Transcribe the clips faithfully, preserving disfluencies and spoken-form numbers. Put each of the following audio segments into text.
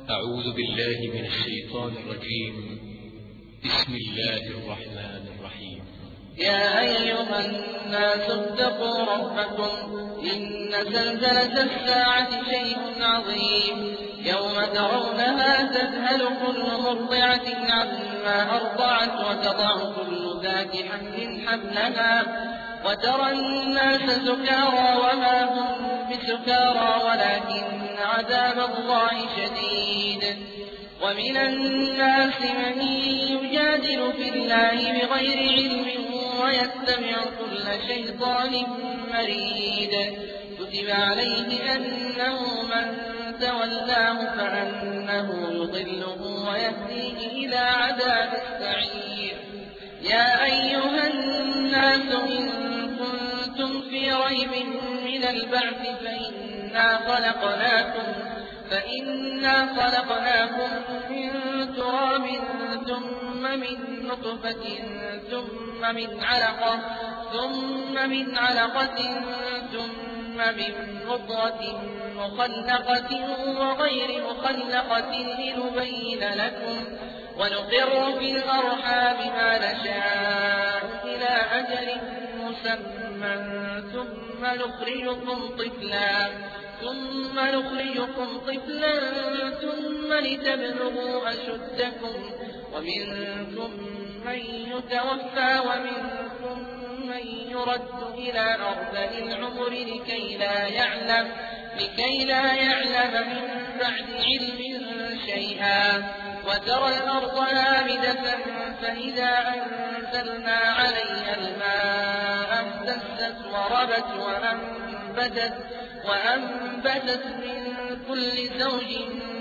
أعوذ بالله من الشيطان الرجيم. بسم الله الرحمن الرحيم. يا أيها الناس اتقوا ربكم إن زلزلة الساعة شيء عظيم يوم ترونها تذهل كل مرضعة عما أرضعت وتضع كل ذات حمل حملها وترى الناس سكارى وما هم بسكارى ولكن عذاب الله شديد. ومن الناس من يجادل في الله بغير علم ويتبع كل شيطان مريد. كتب عليه أنه من تولاه فأنه يضله ويهديه إلى عذاب السعير. يا أيها الناس إن كنتم في ريب من البعث فإنا خلقناكم فإنا خلقناكم من تراب ثم من نطفة ثم من علقة ثم من علقة ثم من مضغة مخلقة وغير مخلقة لنبين لكم ونقر في الأرحام ما نشاء إلى أجل مسمى ثم نخرجكم طفلا ثم نخرجكم طفلا ثم لتبلغوا أشدكم ومنكم من يتوفى ومنكم من يرد إلى أرذل العمر لكي لا يعلم لكي لا يعلم من بعد علم شيئا. وترى الأرض هامدة فإذا أنزلنا عليها الماء اهتزت وربت وأنبتت وأنبتت من كل زوج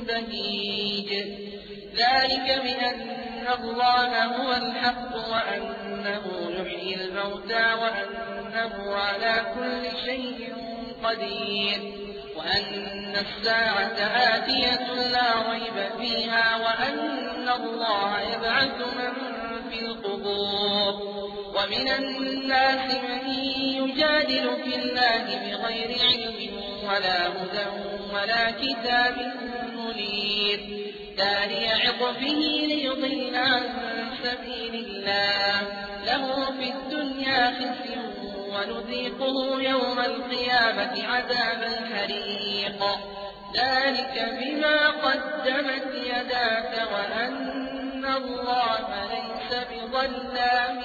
بهيج. ذلك بأن الله هو الحق وأنه يحيي الموتى وأنه على كل شيء قدير وأن الساعة آتية لا ريب فيها وأن الله يبعث من في القبور. ومن الناس من يجادل في الله بغير علم ولا هدى ولا كتاب منير. داعي عطفه ليضل عن سبيل الله له في الدنيا خزي ونذيقه يوم القيامة عذاب الحريق. ذلك بما قدمت يداك وأن الله ليس بظلام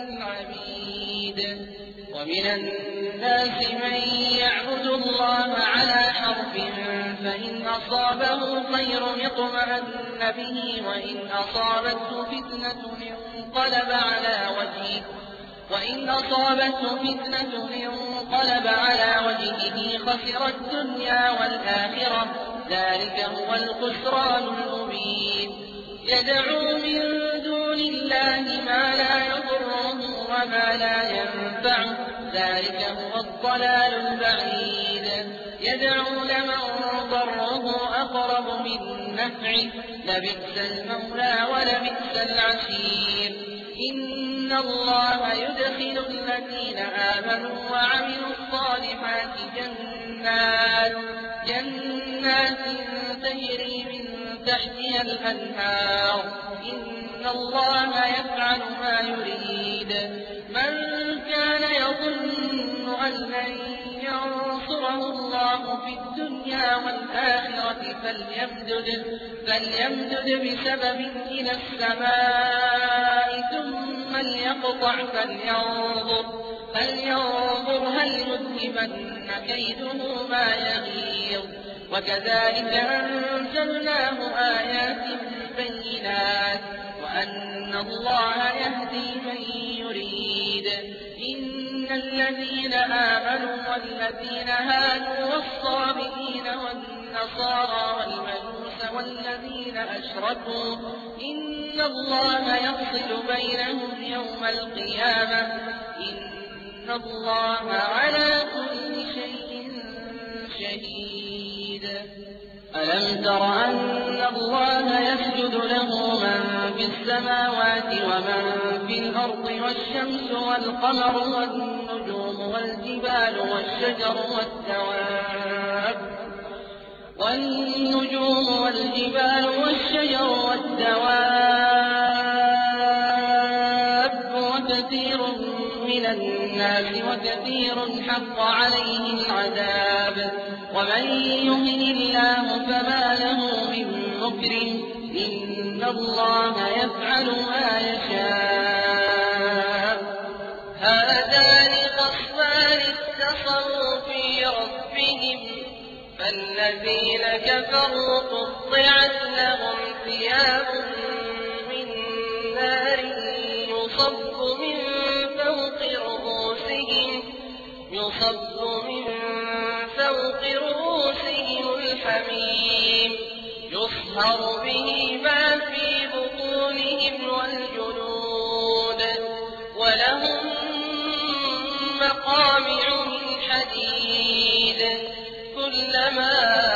للعبيد. ومن الناس من يعبد الله على حرف فإن أصابه خير اطمأن به وإن أصابته فتنة انقلب على وجهه وإن أصابته فتنة انقلب على وجهه خسر الدنيا والآخرة. ذلك هو الخسران المبين. يدعو من دون الله ما لا يضره وما لا ينفعه. ذلك هو الضلال البعيد. يدعو لمن ضره أقرب من نفعه لبئس المولى ولبئس العشير. إن الله يدخل الذين آمنوا وعملوا الصالحات جنات جنات تجري من تحتها الأنهار. إن الله يفعل ما يريد. من كان يظن أن لن ينصره الله في الدنيا والآخرة فليمدد, فليمدد بسبب إلى السماء ثم ليقطع فلينظر, فلينظر هل يذهبن كيده ما يغيظ. وكذلك أنزلناه آيات بينات وأن الله يهدي من يريد. إن الذين آمنوا والذين هادوا والصابئين والنصارى والمجوس والذين أشركوا إن الله يفصل بينهم يوم القيامة. إن الله على كل شيء شهيد. ألم تر أن الله يسجد له من في السماوات ومن في الأرض والشمس والقمر والنجوم والجبال والشجر والدواب والنجوم والجبال والشجر والدواب وكثير من الناس وكثير حق عليه العذاب ومن يهن الله فما له من مكرم إن الله يفعل ما يشاء هذان خصمان اختصموا في ربهم فالذين كفروا قطعت لهم ثياب من نار يصب من فوق رؤوسهم يصب من فوق رؤوسهم الحميم يصهر به ما في بطونهم والجلود ولهم مقامع من حديد كلما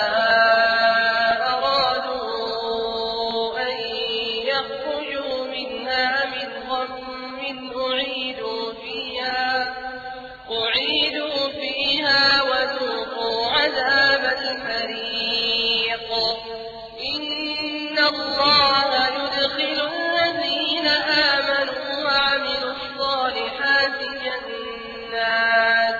أرادوا أن يخرجوا منها من غم أعيدوا فيها أعيدوا فيها وذوقوا عذاب الحريق إن الله يدخل الذين آمنوا وعملوا الصالحات جنات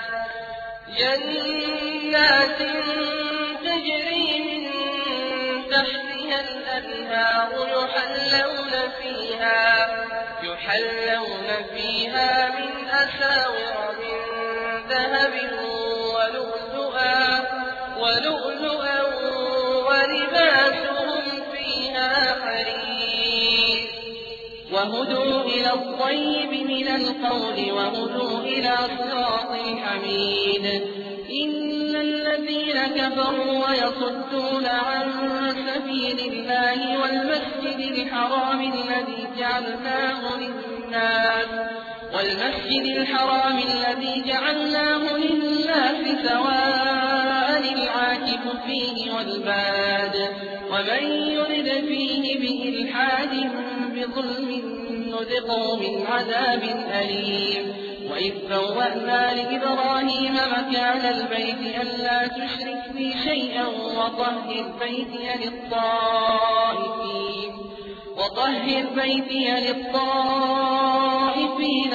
جنات تجري من تحتها الأنهار يحلون فيها يحلون فيها من أساور من ذهب ولؤلؤا ولؤلؤا ولباسهم فيها حرير وهدوا إلى الطيب من القول وهدوا إلى صراط الحميد إن الذين كفروا ويصدون عن سبيل الله والمسجد الحرام الذي جعلناه للناس والمسجد الحرام الذي جعلناه للناس سواء العاكف فيه والباد ومن يرد فيه بإلحاد بظلم نذقه من عذاب أليم وإذ بوأنا لإبراهيم مكان البيت ألا تشرك بي شيئا وطهر بيتي للطائفين وطهر بيتي للطائفين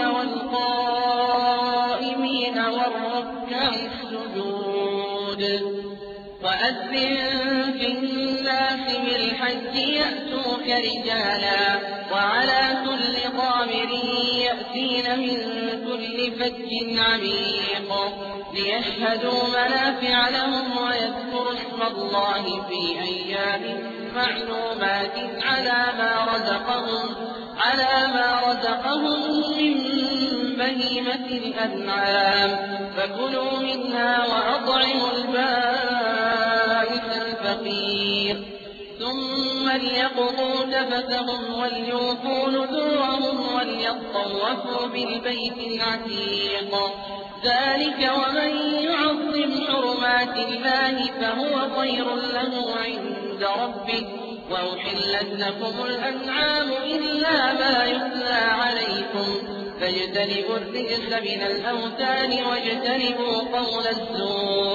والقائمين والركع السجود وأذن في الناس بالحج يأتوك رجالا وعلى كل ضامر يأتين من كل فج عميق ليشهدوا منافع لهم ويذكروا اسم الله في أيام معلومات على ما رزقهم على ما رزقهم من بهيمة الأنعام فكلوا منها وأطعموا البائس الفقير ثم ليقضوا تفتهم وليوفوا نذورهم وليطوفوا بالبيت العتيق ذلك ومن يعظم حرمات الله فهو خير له عند ربه وأحلت لكم الأنعام إلا ما يتلى عليكم فاجتنبوا الرجس من الأوثان واجتنبوا قول الزور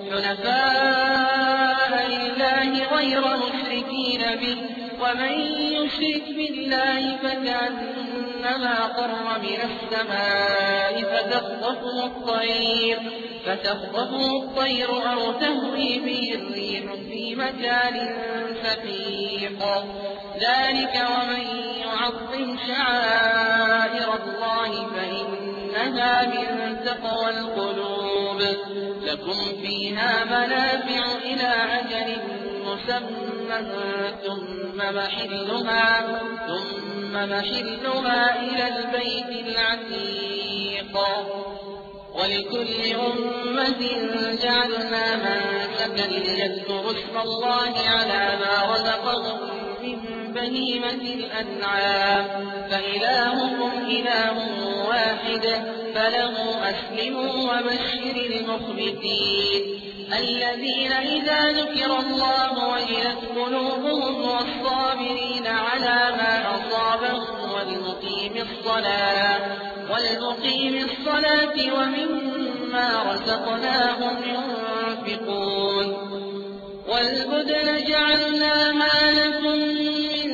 حنفاء لله غير مشركين به ومن يشرك بالله فكأنما قر من السماء فتخطفه الطير فتخطفه الطير أو تهوي به الريح في مكان سحيق ذلك ومن يعظم شعائر الله فإنها من تقوى القلوب لكم فيها منافع إلى أجل مسمى ثم محلها ثم محلها إلى البيت العتيق ولكل أمة جعلنا منسكا ليذكروا اسم الله على ما رزقهم من بهيمة الأنعام فإلهكم إله واحد فله أسلموا وبشر المخبتين الذين إذا ذكر الله وجلت قلوبهم والصابرين على ما أصابهم والمقيم الصلاة والمقيم الصلاة ومما رزقناهم ينفقون وَالْبُدْنَ جَعَلْنَاهَا لَكُم مِّن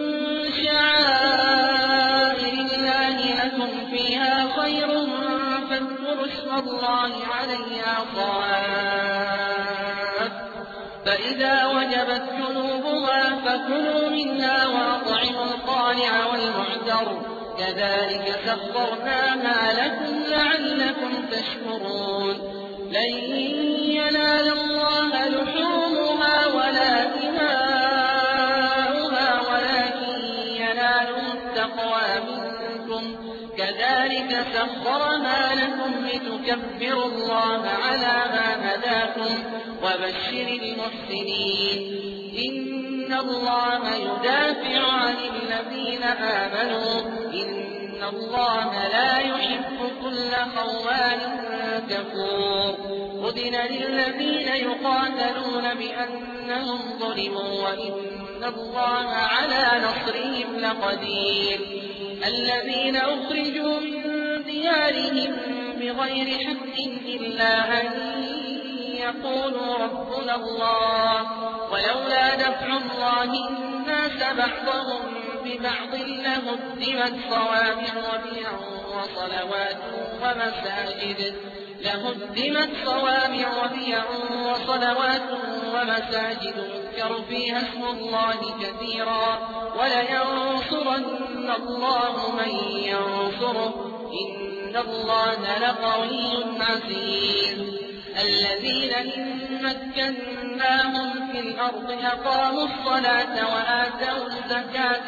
شَعَائِرِ اللَّهِ لَكُمْ فِيهَا خَيْرٌ فاذكروا اسْمَ اللَّهِ عَلَيْهَا صَوَافَّ فَإِذَا وَجَبَتْ جُنُوبُهَا فَكُلُوا مِنْهَا وَأَطْعِمُوا الْقَانِعَ وَالْمُعْتَرَّ كَذَٰلِكَ سَخَّرْنَاهَا لَكُمْ لَعَلَّكُمْ تَشْكُرُونَ لَن يَنَالَ اللَّهَ لُحُومُهَا وَلَا دِمَاؤُهَا وَلَٰكِن يَنَالُهُ التَّقْوَىٰ مِنكُمْ كَذَٰلِكَ سَخَّرَهَا لَكُمْ لِتُكَبِّرُوا اللَّهَ عَلَىٰ مَا هَدَاكُمْ وَبَشِّرِ الْمُحْسِنِينَ إِنَّ اللَّهَ يُدَافِعُ عَنِ الَّذِينَ آمَنُوا إِنَّ اللَّهَ لَا يُحِبُّ كُلَّ خَوَّانٍ كَفُورٍ أُذِنَ لِلَّذِينَ يُقَاتَلُونَ بِأَنَّهُمْ ظُلِمُوا وَإِنَّ اللَّهَ عَلَىٰ نَصْرِهِمْ لَقَدِيرٌ الَّذِينَ أُخْرِجُوا مِن دِيَارِهِم بِغَيْرِ حَقٍّ إِلَّا أَن يَقُولُوا رَبُّنَا اللَّهُ وَلَوْلَا دَفْعُ اللَّهِ النَّاسَ بَعْضَهُم بِبَعْضٍ لَّهُدِّمَتْ صَوَامِعُ وَبِيَعٌ وَصَلَوَاتٌ وَمَسَاجِدُ لَهُدِّمَتْ صَوَامِعُ وَبِيَعٌ وَصَلَوَاتٌ وَمَسَاجِدُ يُذْكَرُ فِيهَا اسْمُ اللَّهِ كَثِيرًا وَلَيَنصُرَنَّ اللَّهُ مَن يَنصُرُهُ إِنَّ اللَّهَ لَقَوِيٌّ عَزِيزٌ الَّذِينَ إِن مَّكَّنَّاهُمْ فِي الْأَرْضِ أَقَامُوا الصَّلَاةَ وَآتَوُا الزَّكَاةَ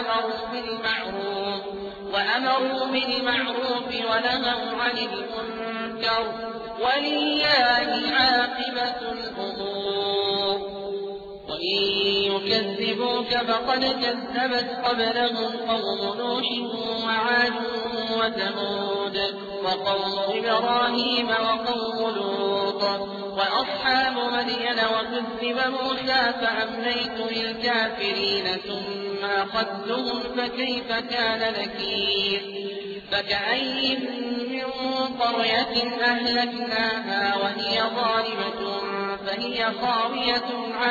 وَأَمَرُوا بِالْمَعْرُوفِ وَنَهَوْا عَنِ الْمُنكَرِ ۗ وَلِلَّهِ عَاقِبَةُ الْأُمُورِ وَإِن يُكَذِّبُوكَ فَقَدْ كَذَّبَتْ قَبْلَهُمْ قَوْمُ نُوحٍ وَعَادٌ وَثَمُودُ وَقَوْمُ إِبْرَاهِيمَ وَقَوْمُ لُوطٍ وَأَصْحَابُ مَدْيَنَ وَكُذِّبَ مُوسَىٰ فَأَمْلَيْتُ لِلْكَافِرِينَ ثُمَّ أَخَذْتُهُمْ فَكَيْفَ كَانَ نَكِيرِ فَكَأَيِّن مِّن قَرْيَةٍ أَهْلَكْنَاهَا وَهِيَ ظَالِمَةٌ فَهِيَ خَاوِيَةٌ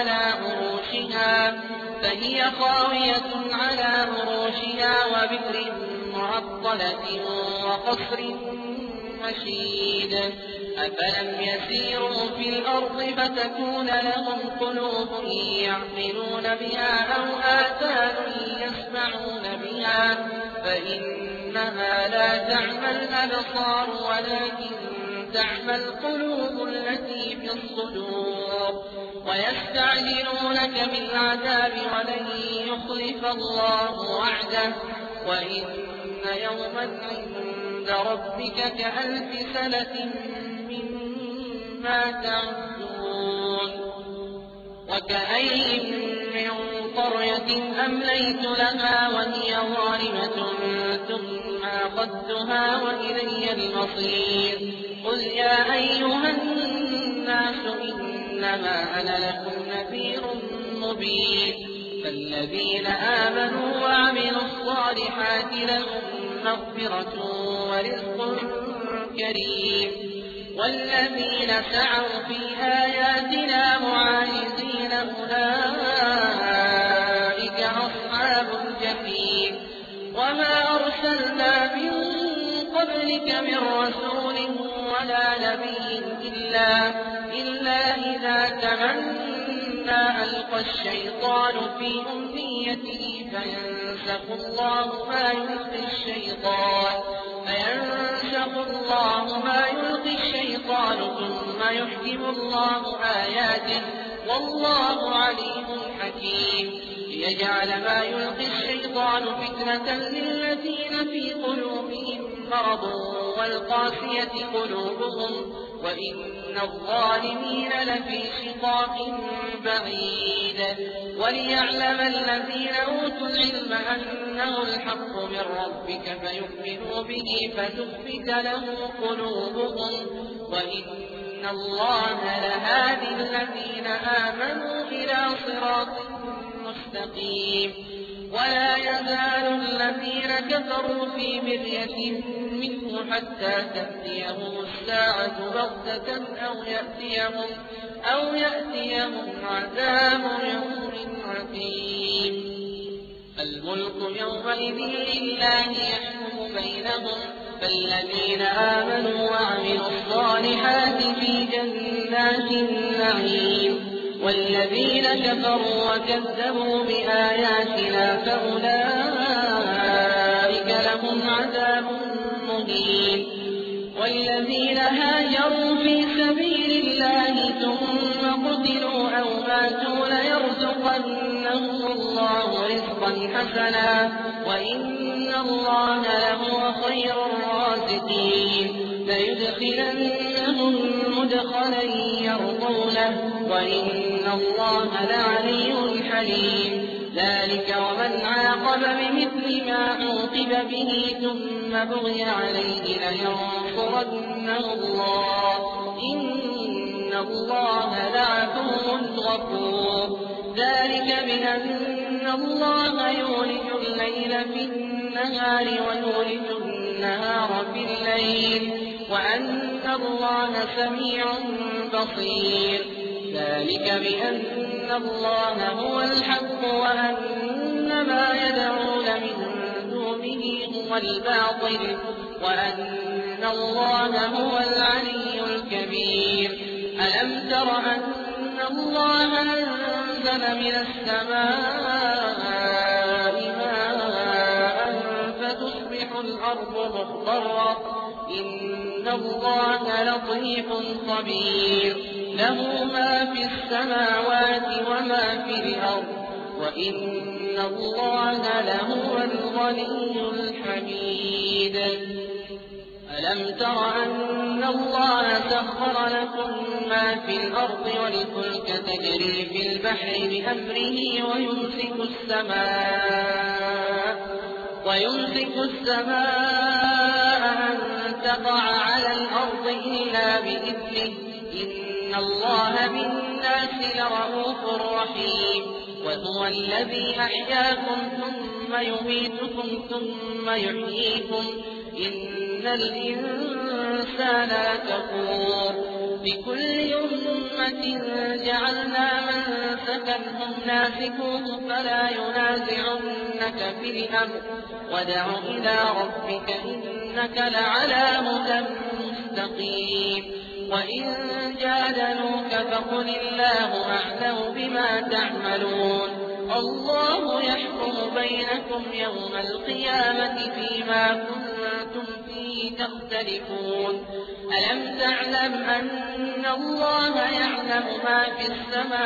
عَلَىٰ عُرُوشِهَا وَبِئْرٍ مُّعَطَّلَةٍ وَقَصْرٍ مَّشِيدٍ أَفَلَمْ يَسِيرُوا فِي الْأَرْضِ فَتَكُونَ لَهُمْ قُلُوبٌ يَعْقِلُونَ بِهَا أَوْ آذَانٌ يَسْمَعُونَ بِهَا فَإِنَّهَا لَا تَعْمَى الْأَبْصَارُ وَلَٰكِن تَعْمَى الْقُلُوبُ الَّتِي فِي الصُّدُورِ وَيَسْتَعْجِلُونَكَ بِالْعَذَابِ وَلَن يُخْلِفَ اللَّهُ وَعْدَهُ وَإِنَّ يَوْمًا عِندَ رَبِّكَ كَأَلْفِ سَنَةٍ مِّمَّا تَعُدُّونَ وَكَأَيِّن مِّن قَرْيَةٍ أَمْلَيْتُ لَهَا وَهِيَ ظَالِمَةٌ ثُمَّ أَخَذْتُهَا وَإِلَيَّ الْمَصِيرُ قُلْ يَا أَيُّهَا النَّاسُ إِنَّمَا أَنَا لَكُمْ نَذِيرٌ مُّبِينٌ فَالَّذِينَ آمَنُوا وَعَمِلُوا الصَّالِحَاتِ لَهُم مَّغْفِرَةٌ وَرِزْقٌ كَرِيمٌ وَالَّذِينَ سَعَوْا فِي آيَاتِنَا مُعَاجِزِينَ أُولَٰئِكَ أَصْحَابُ الْجَحِيمِ وَمَا أَرْسَلْنَا مِن قَبْلِكَ مِن رَّسُولٍ وَلَا نَبِيٍّ إِلَّا إِذَا تَمَنَّىٰ أَلْقَى الشَّيْطَانُ فِي أُمْنِيَّتِهِ فَيَنسَخُ اللَّهُ مَا يُلْقِي الشَّيْطَانُ ثُمَّ يُحْكِمُ اللَّهُ آيَاتِهِ ۗ وَاللَّهُ عَلِيمٌ حَكِيمٌ لِيَجْعَلَ مَا يُلْقِي الشَّيْطَانُ فِتْنَةً لِّلَّذِينَ فِي قُلُوبِهِم مَّرَضٌ وَالْقَاسِيَةِ قُلُوبُهُمْ وَإِنَّ الظَّالِمِينَ لَفِي شِقَاقٍ بَعِيدٍ وَلِيَعْلَمَ الَّذِينَ أُوتُوا الْعِلْمَ أَنَّهُ الْحَقُّ مِن رَّبِّكَ فَيُؤْمِنُوا بِهِ فَتُخْبِتَ لَهُ قُلُوبُهُمْ وَإِنَّ اللَّهَ لَهَادِ الَّذِينَ آمَنُوا إِلَىٰ صِرَاطٍ مُّسْتَقِيمٍ وَلَا يَزَالُ الَّذِينَ كَفَرُوا فِي مِرْيَةٍ مِّنْهُ حَتَّىٰ تَأْتِيَهُمُ السَّاعَةُ بَغْتَةً أَوْ يَأْتِيَهُمْ أو يأتيهم عذاب يوم عقيم. الملك يومئذ لله يحكم بينهم، فالذين آمنوا وعملوا الصالحات في جنات النعيم، والذين كفروا وكذبوا بآياتنا فأولئك لهم عذاب مهين. والذين هاجروا في سبيل الله ثم قتلوا أو ماتوا ليرزقنهم الله رزقا حسنا وإن الله لهو خير الرازقين. ليدخلنهم مدخلا يرضونه وإن الله لعلي حليم. ذلك ومن عاقب بمثل ما عوقب به ثم بغي عليه لينصرنه الله إن الله لعفو غفور. ذلك بأن الله يولج الليل في النهار ويولج النهار في الليل وأن الله سميع بصير. ذلك بأن الله هو الحق وأن ما يدعون من دونه هو الباطل وأن الله هو العلي الكبير. ألم تر أن الله أنزل من السماء ماء فتصبح الأرض مخضرة إن الله لطيف خبير. له ما في السماوات وما في الأرض وإن الله لهو الغني الحميد. ألم تر أن الله سخر لكم ما في الأرض والفلك تجري في البحر بأمره ويمسك السماء ويمسك السماء أن تقع على الأرض إلا بإذنه إن الله بالناس لرءوف رحيم. وهو الذي أحياكم ثم يميتكم ثم يحييكم إن الإنسان لكفور. لكل أمة جعلنا منسكا هم ناسكوه فلا ينازعنك في الأمر وادع إلى ربك إنك لعلى هدى مستقيم. وإن جادلوك فقل الله أعلم بما تعملون الله يحكم بينكم يوم القيامة فيما كنتم فيه تختلفون. ألم تعلم أن الله يعلم ما في السماء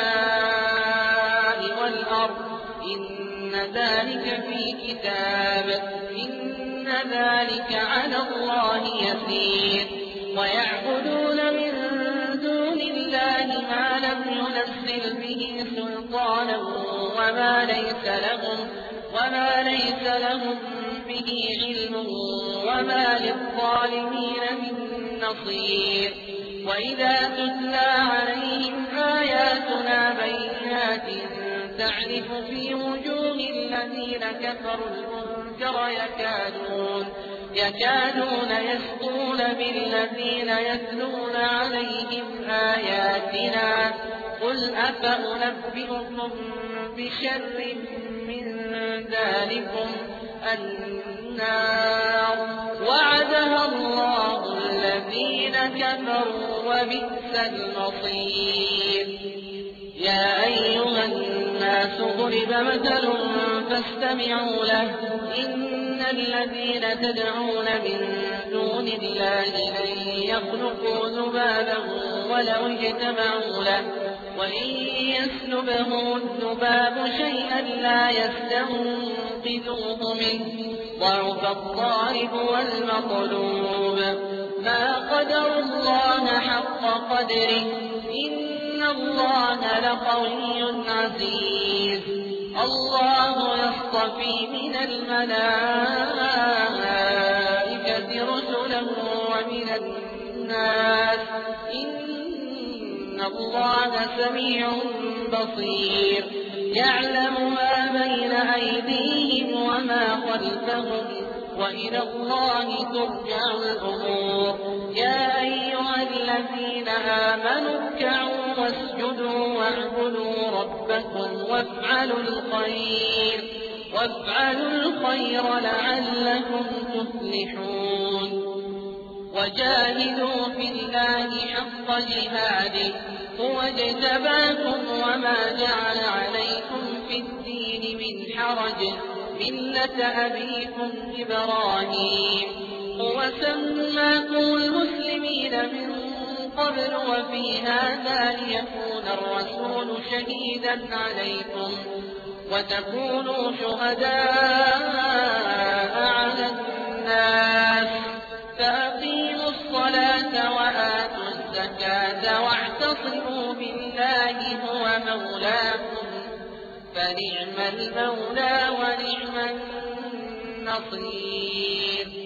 والأرض إن ذلك في كتاب إن ذلك على الله يسير. ويعبدون من دون الله ما لم ينزل به سلطانا وما ليس لهم وما ليس لهم به علم وما للظالمين من نصير. وإذا تتلى عليهم آياتنا بينات تعرف في وجوه الذين كفروا المنكر يكادون يكادون يسقون بالذين يتلون عليهم آياتنا قل أفأنبئكم بشر من ذلكم النار وعدها الله الذين كفروا وبئس المصير. يا أيها الناس ضرب مثل فاستمعوا له إن الذين تدعون من دون الله لن يخلقوا ذبابا ولو اجتمعوا له وإن يسلبهم الذباب شيئا لا يستنقذوه منه ضعف الطالب والمطلوب. ما قدروا الله حق قدره إن الله لقوي عزيز. الله يصطفي من الملائكة رسلا ومن الناس إن الله سميع بصير. يعلم ما بين أيديهم وما خلفهم وإلى الله ترجع الأمور. يا أيها الذين آمنوا اركعوا واسجدوا واعبدوا ربكم وافعلوا الخير وافعلوا الخير لعلكم تفلحون وجاهدوا في الله حق جهاده هو اجتباكم وما جعل عليكم في الدين من حرج ملة أبيكم إبراهيم هو سماكم المسلمين من قبل وفي هذا ليكون الرسول شهيدا عليكم وتكونوا شهداء على الناس فأقيموا الصلاة وآتوا الزكاة واعتصموا بالله هو مولاكم فنعم المولى ونعم النصير